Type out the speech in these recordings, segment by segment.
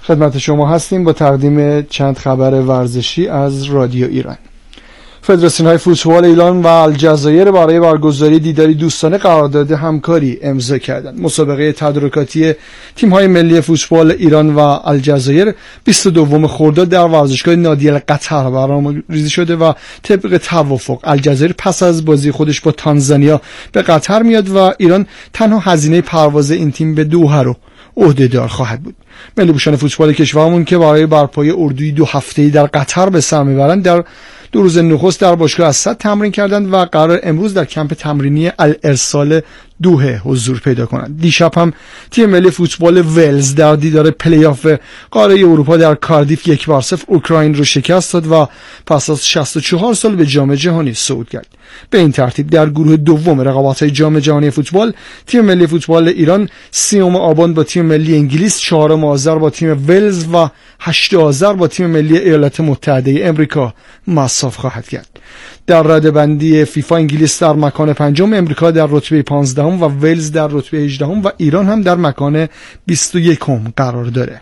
خدمت شما هستیم با تقدیم چند خبر ورزشی از رادیو ایران. فدراسیون‌های فوتبال ایران و الجزایر برای برگزاری دیداری دوستانه قرارداد همکاری امضا کردند. مسابقه تدارکاتی تیم‌های ملی فوتبال ایران و الجزایر 22 خرداد در ورزشگاه نادی قطر برنامه‌ریزی شده و طبق توافق الجزایر پس از بازی خودش با تانزانیا به قطر میاد و ایران تنها هزینه پرواز این تیم به دوحه رو عهده‌دار خواهد بود. ملی پوشان فوتبال کشورمون که برای برپایی اردوی 2 هفته‌ای در قطر به سر میبرند در 2 روز نخست در باشگاه اسد تمرین کردند و قرار امروز در کمپ تمرینی الارسال دوحه حضور پیدا کنند. دیشب هم تیم ملی فوتبال ولز در دیدار پلی آف قاره اروپا در کاردیف 1-0 اوکراین رو شکست داد و پس از 64 سال به جام جهانی صعود کرد. به این ترتیب در گروه دوم رقابت‌های جام جهانی فوتبال تیم ملی فوتبال ایران 30 آبان با تیم ملی انگلیس، 4 آذر با تیم ولز و 8 آذر با تیم ملی ایالات متحده آمریکا مصاف خواهد کرد. در رده‌بندی فیفا انگلیس در مکان 5، امریکا در رتبه 15 و ولز در رتبه 18 و ایران هم در مکان 21 قرار داره.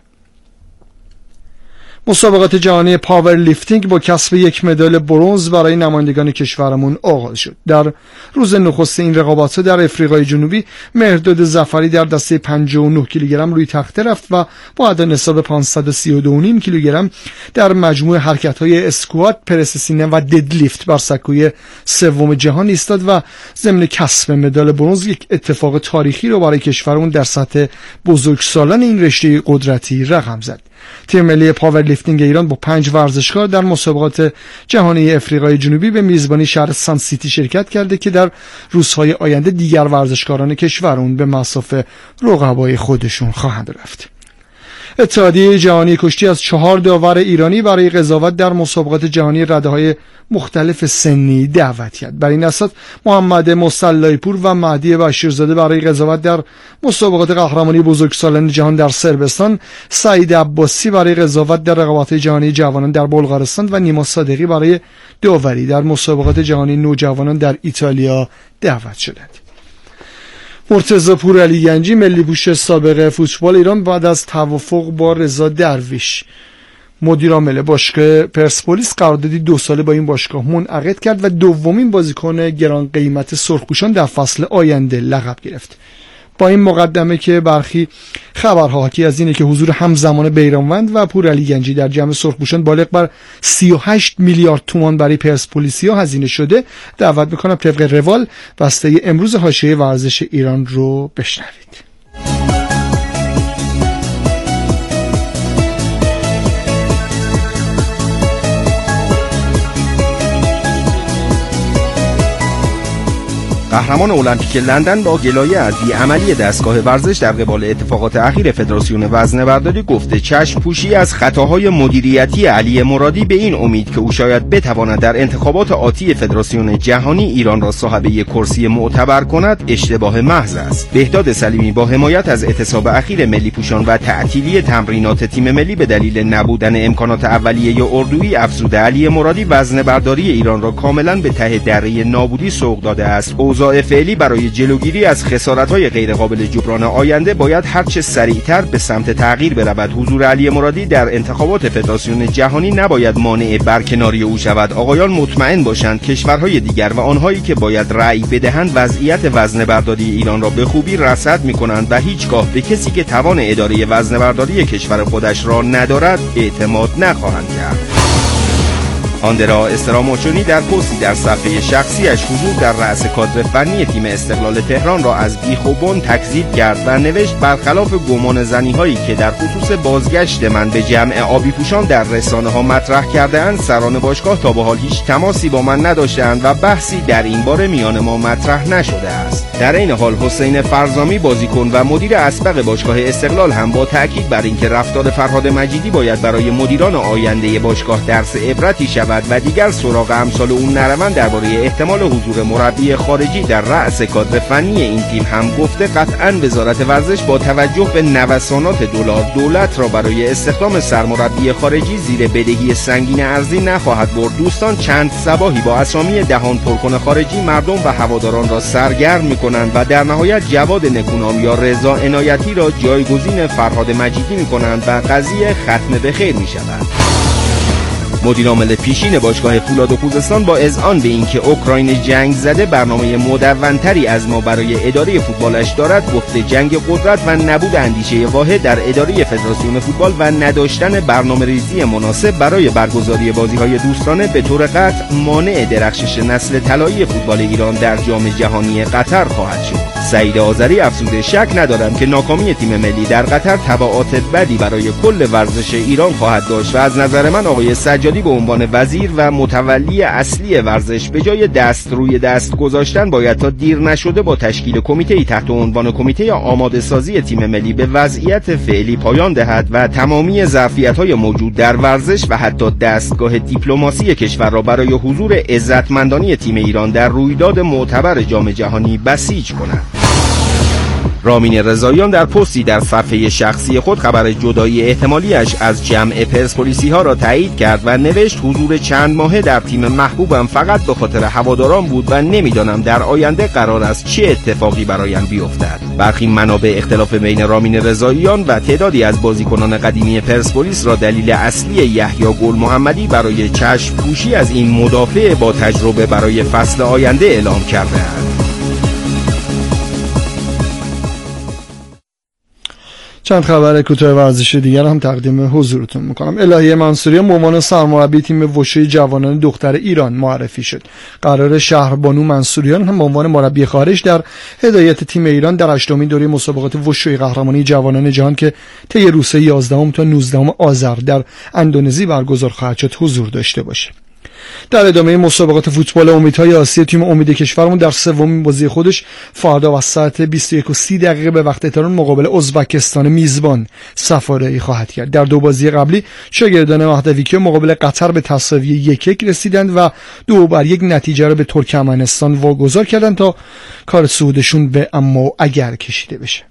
مسابقات جهانی پاور لیفتینگ با کسب 1 مدال برنز برای نمایندگان کشورمون آغاز شد. در روز نخست این رقابت‌ها در آفریقای جنوبی مهرداد ظفری در دسته 59 کیلوگرم روی تخته رفت و با عدد نصاب 532.5 کیلوگرم در مجموع حرکت‌های اسکوات، پرس سینه و ددلیفت بر سکوی سوم جهان ایستاد و ضمن کسب مدال برنز یک اتفاق تاریخی رو برای کشورمون در سطح بزرگسالان این رشته قدرتی رقم زد. تیم ملی پاور لیفتینگ ایران با 5 ورزشکار در مسابقات جهانی آفریقای جنوبی به میزبانی شهر سان سیتی شرکت کرده که در روزهای آینده دیگر ورزشکاران کشور اون به مصاف رقبای خودشون خواهند رفت. اتحادیه جهانی کشتی از 4 داور ایرانی برای قضاوت در مسابقات جهانی رده‌های مختلف سنی دعوت کرد. بر این اساس محمد مصلی‌پور و مهدی بشیرزاده برای قضاوت در مسابقات قهرمانی بزرگسالان جهان در صربستان، سعید عباسی برای قضاوت در رقابت‌های جهانی جوانان در بلغارستان و نیما صادقی برای داوری در مسابقات جهانی نوجوانان در ایتالیا دعوت شدند. مرتضی پورعلی گنجی ملی پوش سابق فوتبال ایران بعد از توافق با رضا درویش مدیر عامل باشگاه پرسپولیس قراردادی 2 ساله با این باشگاه منعقد کرد و دومین بازیکن گران قیمت سرخپوشان در فصل آینده لقب گرفت. با این مقدمه که برخی خبرها حاکی از اینه که حضور همزمان بیرانوند و پورعلی گنجی در جمع سرخپوشان بالغ بر 38 میلیارد تومان برای پرسپولیسیا هزینه شده، دعوت میکنم طبق روال بسته امروز حاشیه ورزش ایران رو بشنوید. قهرمان المپیک لندن با گلایه از بی‌عملی دستگاه ورزش در قبال اتفاقات اخیر فدراسیون وزنه‌برداری گفته چشم پوشی از خطاهای مدیریتی علی مرادی به این امید که او شاید بتواند در انتخابات آتی فدراسیون جهانی ایران را صاحب یک کرسی معتبر کند اشتباه محض است. بهداد سلیمی با حمایت از اعتصاب اخیر ملی پوشان و تعطیلی تمرینات تیم ملی به دلیل نبودن امکانات اولیه اردویی افزوده علی مرادی وزنه‌برداری ایران را کاملا به ته دره نابودی سوق داده است. اوضاع فعلی برای جلوگیری از خسارت‌های غیرقابل جبران آینده باید هرچه سریعتر به سمت تغییر برود. حضور علی مرادی در انتخابات فدراسیون جهانی نباید مانع برکناری او شود. آقایان مطمئن باشند کشورهای دیگر و آنهایی که باید رأی بدهند وضعیت وزنه‌برداری ایران را به خوبی رصد می‌کنند و هیچگاه به کسی که توان اداره وزنه‌برداری کشور خودش را ندارد اعتماد نخواهند کرد. آندرا استراموچونی در پستی در صفحه شخصیش حضور در رأس کادر فنی تیم استقلال تهران را از بیخ و بن تکذیب کرد و نوشت برخلاف گمان زنی‌هایی که در خصوص بازگشت من به جمع آبی پوشان در رسانه‌ها مطرح کرده‌اند، سران باشگاه تا به حال هیچ تماسی با من نداشته‌اند و بحثی در این باره میان ما مطرح نشده است. در این حال حسین فرزامی بازیکن و مدیر اسبق باشگاه استقلال هم با تاکید بر اینکه رفتار فرهاد مجیدی باید برای مدیران آینده باشگاه درس عبرتی شود شود و دیگر سراغ امثال اون نروند درباره احتمال حضور مربی خارجی در رأس کادر فنی این تیم هم گفته قطعاً وزارت ورزش با توجه به نوسانات دلار دولت را برای استخدام سرمربی خارجی زیر بدهی سنگین ارزی نخواهد برد. دوستان، چند صباحی با اسامی دهان پرکن خارجی مردم و هواداران را سرگرم می‌کنند و در نهایت جواد نکونام یا رضا عنایتی را جایگزین فرهاد مجیدی می‌کنند و قضیه ختم به خیر می‌شود. مدیر عامل پیشین باشگاه فولاد خوزستان با اذعان به اینکه اوکراین جنگ زده برنامه مدون‌تری از ما برای اداره فوتبالش دارد، گفته جنگ قدرت و نبود اندیشه واحد در اداره فدراسیون فوتبال و نداشتن برنامه‌ریزی مناسب برای برگزاری بازی‌های دوستانه به طور قطع مانع درخشش نسل طلایی فوتبال ایران در جام جهانی قطر خواهد شد. سعید آذری افزوده شک ندارم که ناکامی تیم ملی در قطر تبعات بدی برای کل ورزش ایران خواهد داشت و از نظر من آقای سجادی به عنوان وزیر و متولی اصلی ورزش به جای دست روی دست گذاشتن باید تا دیر نشده با تشکیل کمیته‌ای تحت عنوان کمیته آماده سازی تیم ملی به وضعیت فعلی پایان دهد و تمامی ظرفیت‌های موجود در ورزش و حتی دستگاه دیپلماسی کشور را برای حضور عزتمندانه تیم ایران در رویداد معتبر جام جهانی بسیج کند. رامین رضاییان در پستی در صفحه شخصی خود خبر جدایی احتمالیش از جمع پرسپولیسی‌ها را تایید کرد و نوشت حضور چند ماهه در تیم محبوبم فقط به خاطر هواداران بود و نمیدانم در آینده قرار است چه اتفاقی برایم بیفتد. برخی منابع اختلاف بین رامین رضاییان و تعدادی از بازیکنان قدیمی پرسپولیس را دلیل اصلی یحیی گل محمدی برای چشم پوشی از این مدافع با تجربه برای فصل آینده اعلام کرده‌اند. چند خبر کوتاه ورزشی دیگر هم تقدیم حضورتون میکنم. الهیه منصوریان به عنوان سرمربی تیم وشوی جوانان دختر ایران معرفی شد. قرار شهربانو منصوریان هم به عنوان مربی خارج در هدایت تیم ایران در 8مین دوره مسابقات وشوی قهرمانی جوانان جهان که طی روز 11 تا 19 آذر در اندونزی برگزار خواهد شد حضور داشته باشه. در ادامه مسابقات فوتبال امیدهای آسیا تیم امید کشورمون در سومین بازی خودش فردا و ساعت 21:30 به وقت تهران مقابل ازبکستان میزبان سفاره‌ای خواهد کرد. در دو بازی قبلی شاگردان مهدویکی مقابل قطر به تساوی 1-1 رسیدند و 2-1 نتیجه را به ترکمنستان واگذار کردند تا کار صعودشون به اما و اگر کشیده بشه.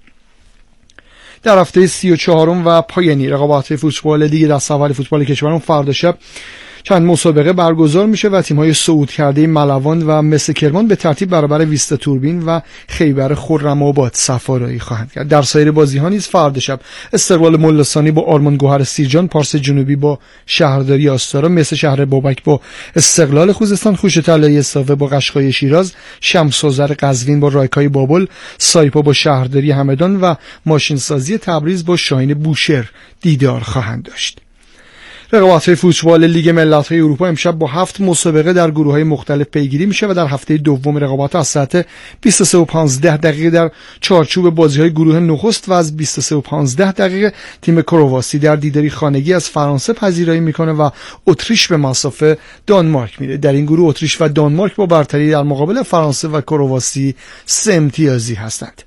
در هفته 34 و پایانی رقابت فوتبال لیگ دستاورد فوتبال کشورمون فردا شب چند مسابقه برگزار میشه و تیم‌های صعود کرده ملوان و مس کرمان به ترتیب برابر ویستا توربین و خیبر خرم‌آباد سفاره‌ای خواهند کرد. در سایر بازی‌ها نیز فردا شب استقلال ملاسانی با آرمان گوهر سیرجان، پارس جنوبی با شهرداری آستارا، مس شهر بابک با استقلال خوزستان، خوش طلایی استافه با قشقای شیراز، شمس آذر قزوین با رایکای بابل، سایپا با شهرداری همدان و ماشینسازی تبریز با شاهین بوشهر دیدار خواهند داشت. رقابت‌های فوتبال لیگ ملت‌های اروپا امشب با 7 مسابقه در گروه‌های مختلف پیگیری میشه و در هفته دوم رقابت از ساعت 23:15 در چارچوب بازی‌های گروه نخست و از 23:15 تیم کرواسی در دیداری خانگی از فرانسه پذیرایی میکنه و اتریش به مسافه دانمارک میره. در این گروه اتریش و دانمارک با برتری در مقابل فرانسه و کرواسی 3 امتیازی هستند.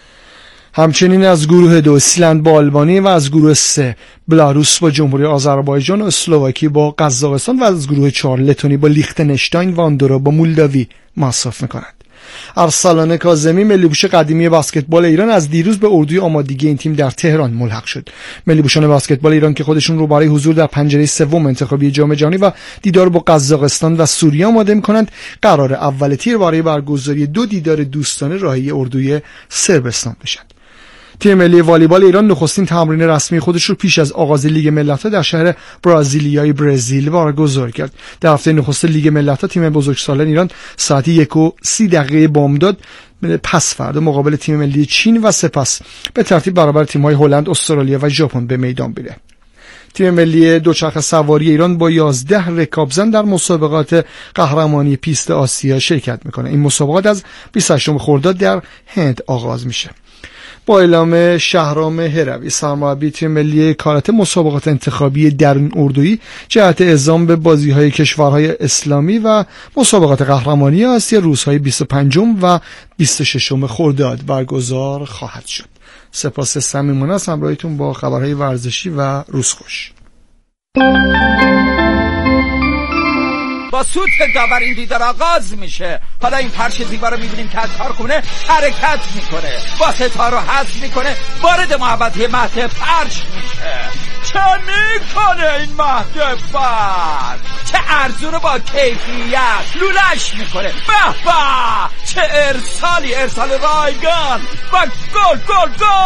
همچنین از گروه 2 ایسلند با آلبانی و از گروه 3 بلاروس با جمهوری آذربایجان و اسلواکی با قزاقستان و از گروه 4 لتونی با لیختنشتاین و آندورا با مولداوی مصاف می‌کنند. ارسلان کاظمی ملی‌پوش قدیمی بسکتبال ایران از دیروز به اردوی آمادگی این تیم در تهران ملحق شد. ملی‌پوشان بسکتبال ایران که خودشون رو برای حضور در پنجره سوم انتخابی جام جهانی و دیدار با قزاقستان و سوریه آماده می‌کنند، قرار اول تیر برای برگزاری 2 دیدار دوستانه راهی اردوی صربستان بشند. تیم ملی والیبال ایران نخستین تمرین رسمی خودش رو پیش از آغاز لیگ ملت‌ها در شهر برازیلیای برزیل برگزار کرد. در هفته نخست لیگ ملت‌ها تیم بزرگسالان ایران ساعت 1:30 بامداد پس فردا مقابل تیم ملی چین و سپس به ترتیب برابر تیم‌های هلند، استرالیا و ژاپن به میدان میره. تیم ملی دوچرخه سواری ایران با 11 رکابزن در مسابقات قهرمانی پیست آسیا شرکت میکنه. این مسابقات از 28 خرداد در هند آغاز میشه. با اعلام شهرام هروی سرمربی تیم ملی کاراته مسابقات انتخابی درون اردویی جهت اعزام به بازی‌های کشورهای اسلامی و مسابقات قهرمانی آسیا روزهای 25 و 26 خرداد برگزار خواهد شد. سپاس صمیمانه از همراهیتون با خبرهای ورزشی و روز خوش. با سوت داور این دیدار آغاز میشه. حالا این فرش دیوار رو میبینیم که از کارخونه حرکت میکنه، با ستاره رو حذف میکنه، وارد محوطه مهد فرش میشه. چه میکنه این مهد فرش؟ چه ارزون با کیفیت لولش میکنه. به به، چه ارسالی، ارسال رایگان و گل گل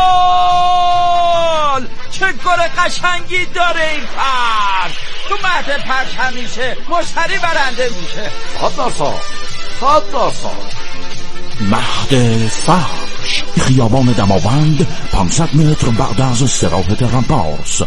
گل. چه گل قشنگی داره این فرش. تو مهد فرش همیشه مشتری برنده میشه. 100%. مهد فرش، خیابان دماوند، 500 متر بعد از استراحت رمپارس.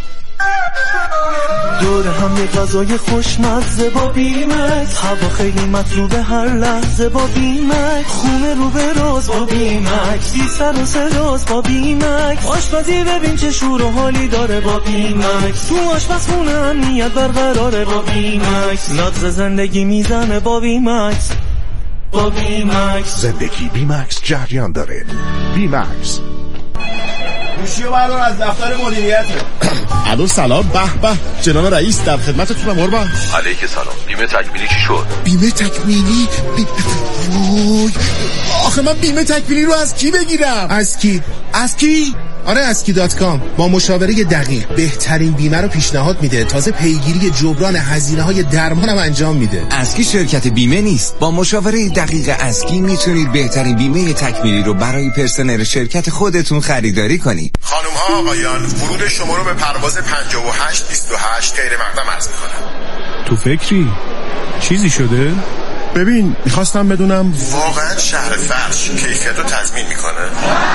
دور هم یه غذای خوشمزه با بیمکس، هوا خیلی مطلوبه هر لحظه با بیمکس، خونه رو به راز با بیمکس، بی سر و سراز با بیمکس، آشپزی ببین چه شور و حالی داره با بیمکس، تو آشپزخونه امنیت برقراره با بیمکس، نبض زندگی میزنه با بیمکس. با بیمکس زندگی بیمکس جریان داره. بیمکس. گوشیو بردار از دفتر مدیریت. الو سلام، به به جناب رئیس در خدمتتونم قربان. علیک سلام. بیمه تکمیلی چی شد؟ بیمه تکمیلی؟ وای آخه من بیمه تکمیلی رو از کی بگیرم؟ از کی؟ آره اسکی.com با مشاوره دقیق بهترین بیمه رو پیشنهاد میده، تازه پیگیری جبران هزینه‌های درمانم انجام میده. اسکی شرکت بیمه نیست. با مشاوره دقیق اسکی میتونید بهترین بیمه تکمیلی رو برای پرسنل شرکت خودتون خریداری کنید. خانم ها آقایان، ورود شما رو به پرواز 5828 غیر مقدم عرض میکنم. تو فکری؟ چیزی شده؟ ببین میخواستم بدونم واقعا شهر فرش کیفیت رو تضمین میکنه؟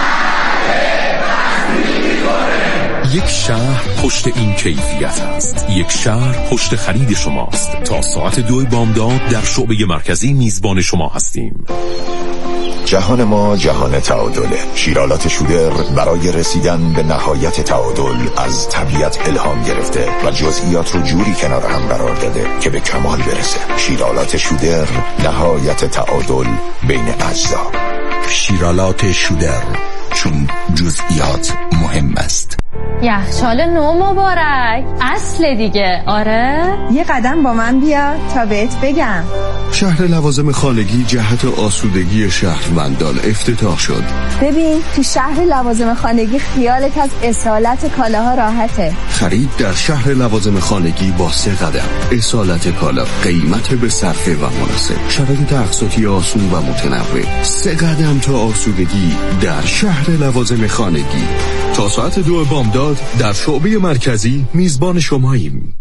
یک شهر پشت این کیفیت است. یک شهر پشت خرید شماست. تا ساعت 2 بامداد در شعبه مرکزی میزبان شما هستیم. جهان ما جهان تعادله. شیرالات شودر برای رسیدن به نهایت تعادل از طبیعت الهام گرفته و جزئیات رو جوری کنار هم قرار داده که به کمال برسه. شیرالات شودر، نهایت تعادل بین اجزا. شیرالات شودر، چون جزئیات مهم است. یخچال نو مبارک. اصل دیگه. آره یه قدم با من بیا تا بهت بگم. شهر لوازم خانگی جهت آسودگی شهروندان افتتاح شد. ببین تو شهر لوازم خانگی خیالت از اصالت کالاها راحته. خرید در شهر لوازم خانگی با 3 قدم. اصالت کالا، قیمت به صرفه و مناسب، شرایط اقساطی آسون و متنوع. 3 قدم تا آسودگی در شهر لوازم خانگی. تا ساعت 2 بامداد در شعبه مرکزی میزبان شماییم.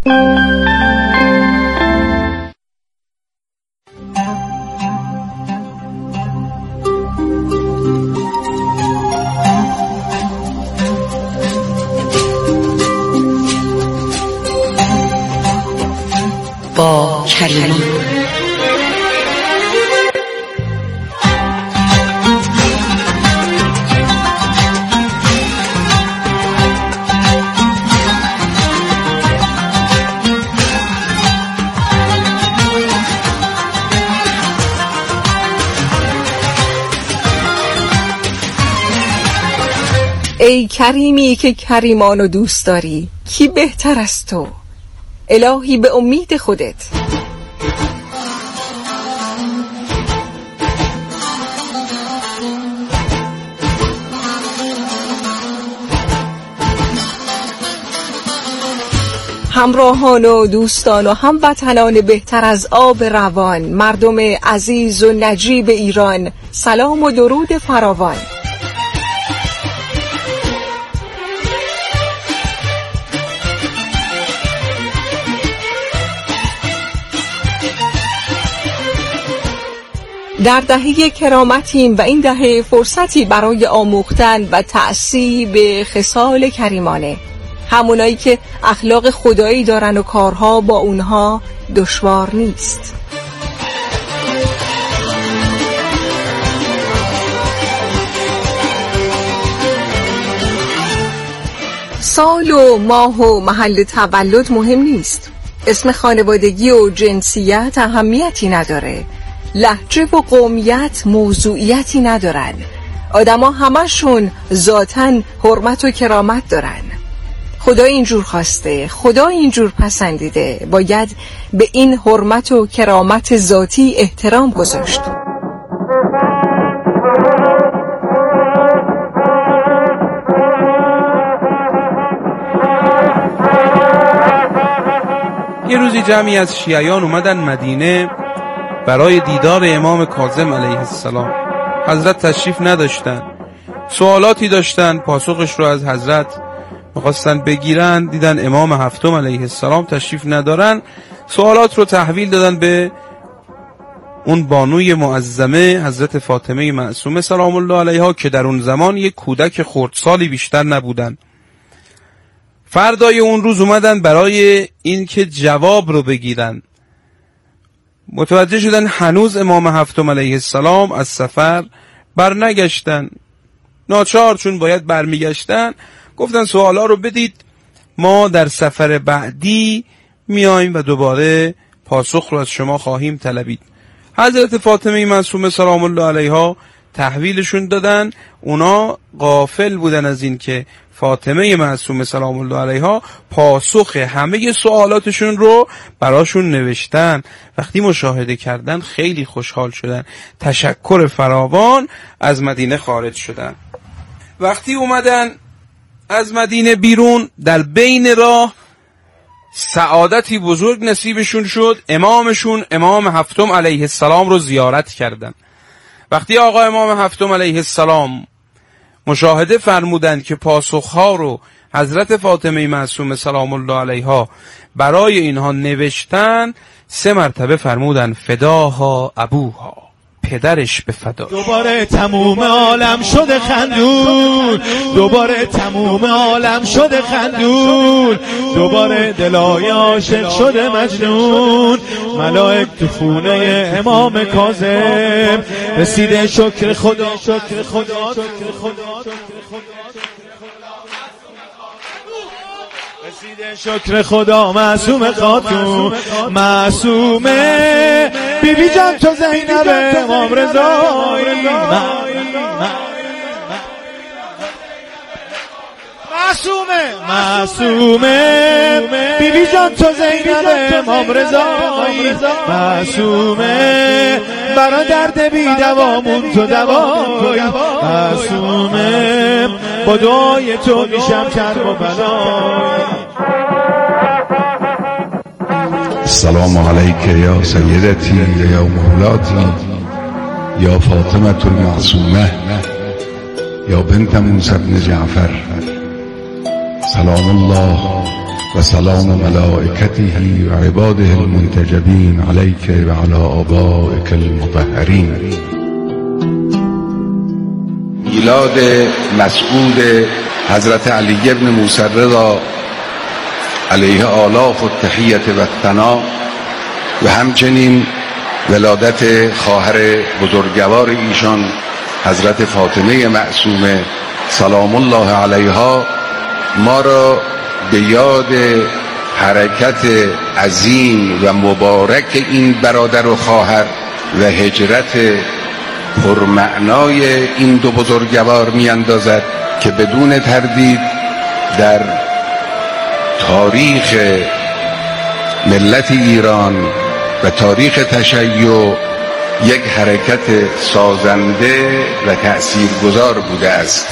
با کریمان. ای کریمی که کریمانو دوست داری، کی بهتر از تو؟ الهی به امید خودت. همراهان و دوستان و هموطنان بهتر از آب روان، مردم عزیز و نجیب ایران، سلام و درود فراوان. در دهه کرامتیم و این دهه فرصتی برای آموختن و تأسیس به خصال کریمانه، همونایی که اخلاق خدایی دارن و کارها با اونها دشوار نیست. سال و ماه و محل تولد مهم نیست. اسم خانوادگی و جنسیت اهمیتی نداره. لهجه و قومیت موضوعیتی ندارن. آدما همشون ذاتاً حرمت و کرامت دارن. خدا اینجور خواسته، خدا اینجور پسندیده، باید به این حرمت و کرامت ذاتی احترام گذاشت. یه روزی جمعی از شیعیان اومدن مدینه برای دیدار امام کاظم علیه السلام. حضرت تشریف نداشتن، سوالاتی داشتن، پاسخش رو از حضرت میخواستن بگیرن، دیدن امام هفتم علیه السلام تشریف ندارن، سوالات رو تحویل دادن به اون بانوی معظمه حضرت فاطمه معصومه سلام الله علیها که در اون زمان یک کودک خردسالی بیشتر نبودن. فردای اون روز اومدن برای این که جواب رو بگیرن، متوجه شدن هنوز امام هفتم علیه السلام از سفر برنگشتن. ناچار چون باید برمیگشتن گفتن سوالا رو بدید، ما در سفر بعدی میایم و دوباره پاسخ رو از شما خواهیم طلبید. حضرت فاطمه معصومه سلام الله علیها تحویلشون دادن. اونا غافل بودن از این که فاطمه معصومه سلام الله علیها پاسخ همه سوالاتشون رو براشون نوشتن. وقتی مشاهده کردن خیلی خوشحال شدن، تشکر فراوان از مدینه خارج شدن. وقتی اومدن از مدینه بیرون، در بین راه سعادتی بزرگ نصیبشون شد. امامشون امام هفتم علیه السلام رو زیارت کردن. وقتی آقا امام هفتم علیه السلام مشاهده فرمودند که پاسخها رو حضرت فاطمه معصومه سلام الله علیها برای اینها نوشتن، 3 مرتبه فرمودن فداها ابوها، پدرش به فدا. دوباره تموم عالم شده خندون، دوباره تموم عالم شده خندون، دوباره دلای عاشق شده مجنون. ملائک تو خونه امام کاظم رسیده شکر خدا، شکر خدا، شکر خدا، رسیده شکر خدا. معصومه خاتون، معصومه بیبی جان تو زینب امام رضایی، معصومه بیبی جان تو زینب امام رضایی، معصومه برا درد بی دوامون تو دوایی، معصومه با دعای تو میشم کرب و بلایی. السلام علیک یا سیدتی یا مولاتی یا فاطمه المعصومه یا بنت موسی بن جعفر، سلام الله و سلام ملائکته و عباده المنتجبین علیک و علی آبائک المطهرین. میلاد مسعود حضرت علی ابن موسی رضا علیه آلاف و تحیت و ثنا و همچنین ولادت خواهر بزرگوار ایشان حضرت فاطمه معصومه سلام الله علیها ما را به یاد حرکت عظیم و مبارک این برادر و خواهر و هجرت پرمعنای این دو بزرگوار می اندازد که بدون تردید در تاریخ ملت ایران و تاریخ تشیع یک حرکت سازنده و تأثیرگذار بوده است.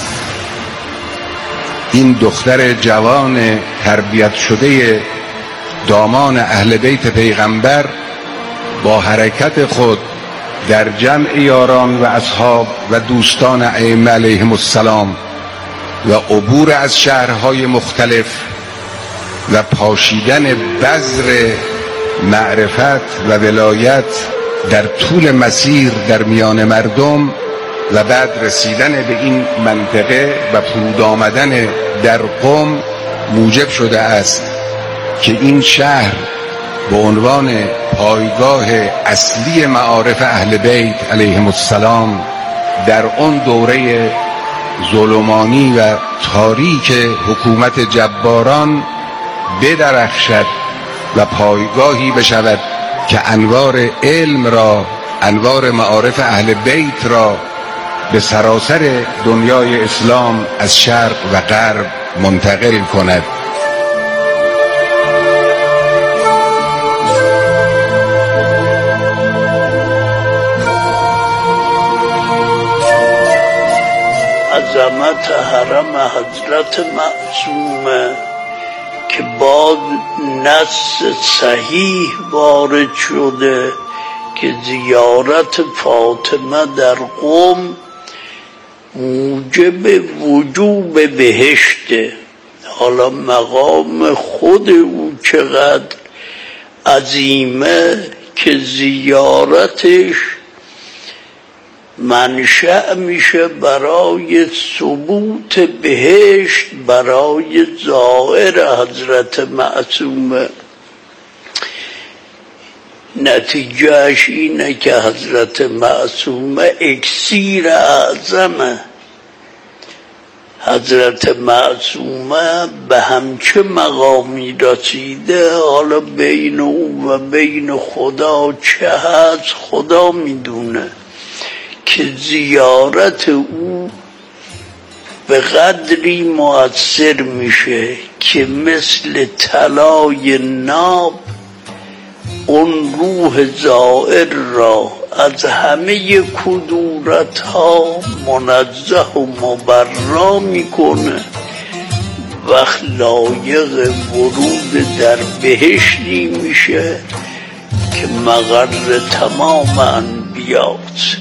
این دختر جوان تربیت شده دامان اهل بیت پیغمبر با حرکت خود در جمع یاران و اصحاب و دوستان ائمه علیهم السلام و عبور از شهرهای مختلف و پاشیدن بذر معرفت و ولایت در طول مسیر در میان مردم و بعد رسیدن به این منطقه و فرود آمدن در قم موجب شده است که این شهر به عنوان پایگاه اصلی معارف اهل بیت علیهم السلام در اون دوره ظلمانی و تاریک حکومت جباران بدرخشد و پایگاهی بشود که انوار علم را، انوار معارف اهل بیت را به سراسر دنیای اسلام از شرق و غرب منتقل کند. عظمت حرم حضرت معصومه که با نص صحیح وارد شده که زیارت فاطمه در قم موجب وجوب بهشته. حالا مقام خود او چقدر عظیمه که زیارتش منشأ میشه برای ثبوت بهشت برای زائر حضرت معصومه. نتیجهش اینه که حضرت معصومه اکسیر اعظمه. حضرت معصومه به همچه مقامی رسیده، حالا بین او و بین خدا چه هست خدا میدونه، که زیارت او به قدری مؤثر میشه که مثل طلای ناب اون روح زائر را از همه کدورت ها منزه و مبرا میکنه و لایق ورود در بهشتی میشه که مقر تمام انبیاست.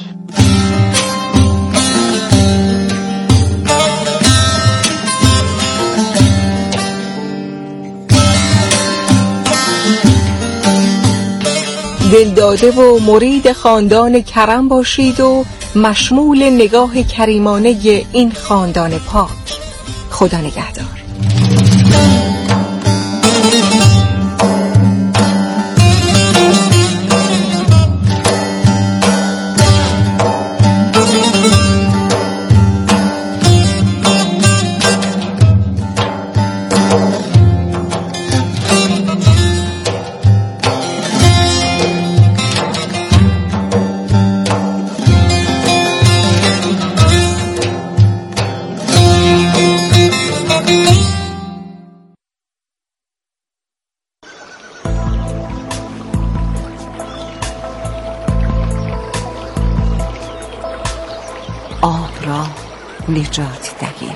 دلداده و مرید خاندان کرم باشید و مشمول نگاه کریمانه این خاندان پاک. خدا نگهدار. آب را نجات دهیم.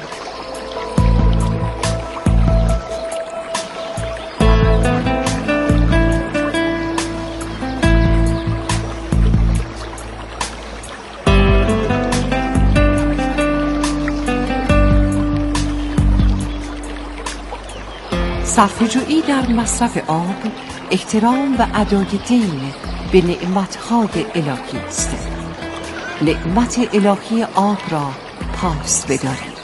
صرفه‌جویی در مصرف آب احترام و ادای دین به نعمت‌های الهی است. نعمت الهی آب را پاس بدارید.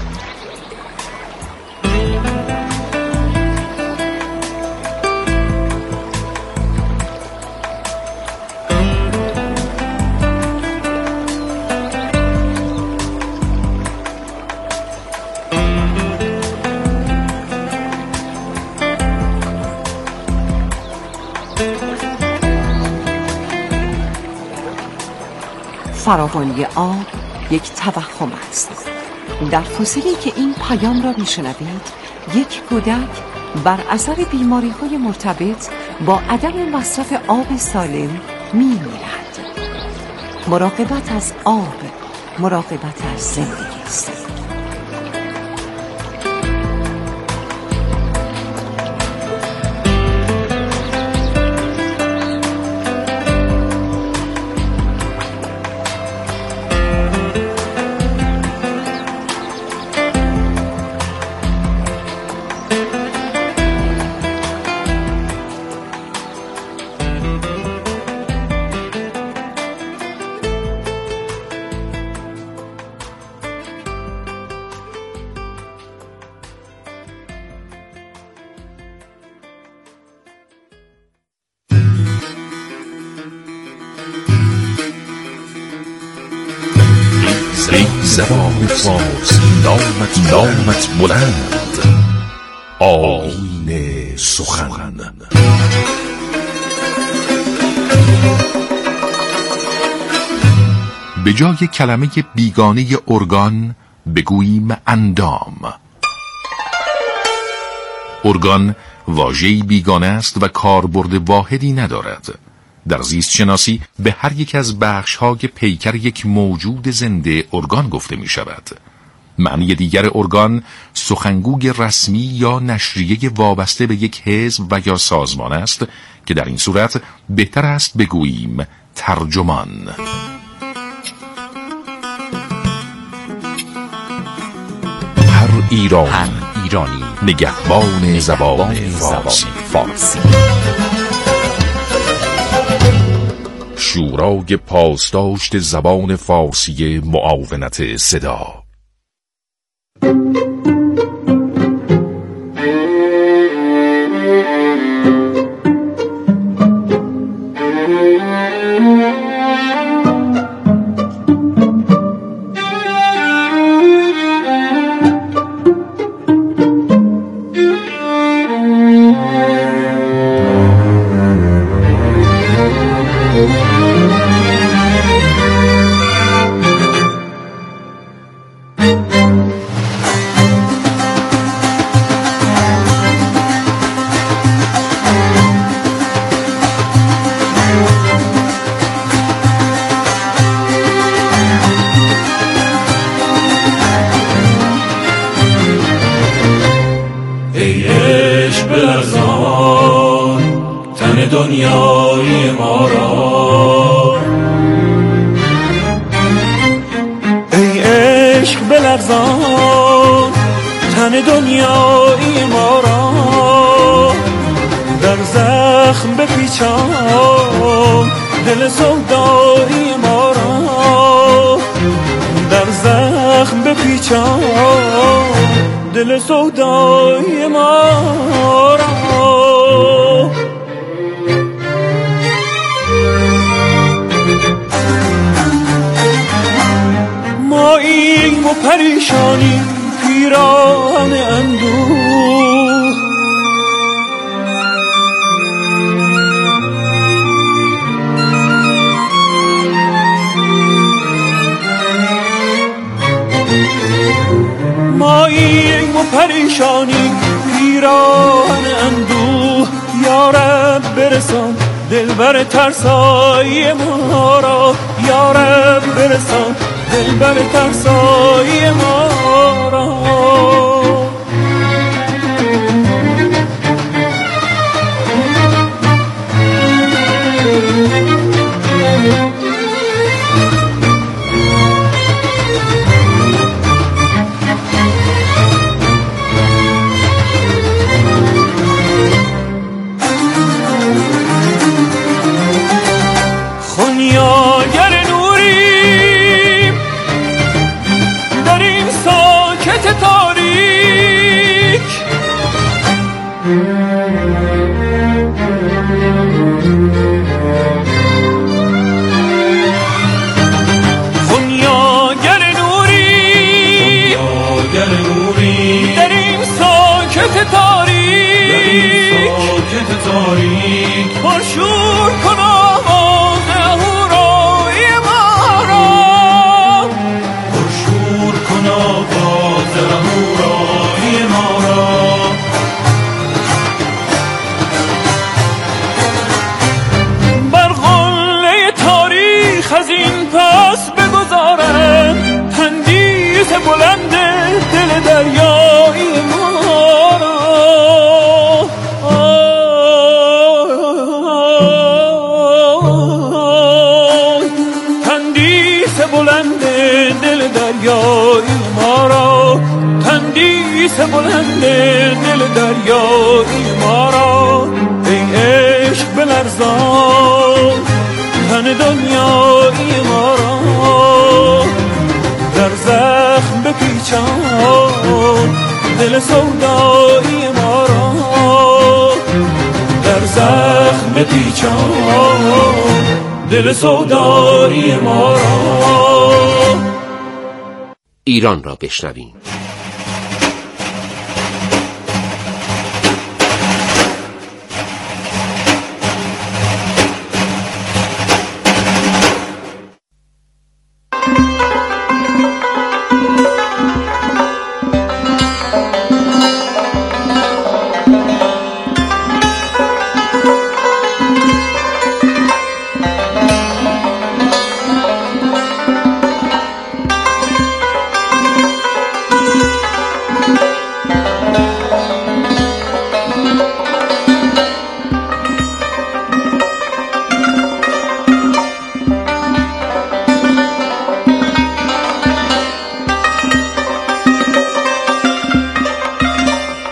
فراوانی آب یک توهم است. در فاصله که این پیام را میشنوید، یک کودک بر اثر بیماری‌های مرتبط با عدم مصرف آب سالم می‌میرد. مراقبت از آب، مراقبت از زندگی است. زبان فارسی نامت بلند، آیین سخن. به جای کلمه بیگانه ارگان بگوییم اندام. ارگان واژه‌ای بیگانه است و کاربرد واحدی ندارد. در زیست شناسی به هر یک از بخش‌های پیکر یک موجود زنده ارگان گفته می شود. معنی دیگر ارگان سخنگوی رسمی یا نشریه وابسته به یک حزب و یا سازمان است که در این صورت بهتر است بگوییم ترجمان. هر ایرانی نگهبان زبان فارسی. شورای پاسداشت زبان فارسی معاونت صدا. دنیای ما را ای عشق بلرزان تن دنیای ما را در زخم بپیچان دل سودایی ما را در زخم بپیچان دل سودایی ما را ماییم و پریشانی پیران اندوه ماییم و پریشانی پیران اندوه یارب برسان دلبر ترسای ما را یارب برسان دلبر ترسای ما را خونیاگر نوری در این ساکت تاریک خونیاگر نوری در این ساکت تاریک پرشور کن آواز اهورای ما را پرشور کن آواز اهورای ما را بر قله تاریخ از این پس بگذارند تندیس بلند دل دریای ما را بلند دل دریای ما را تندیس بلند دل دریای ما را ای عشق بلرزان تن دنیای ما را در زخم بپیچان دل سودای ما را در زخم بپیچان دل سودای ما را. ایران را بشنویم.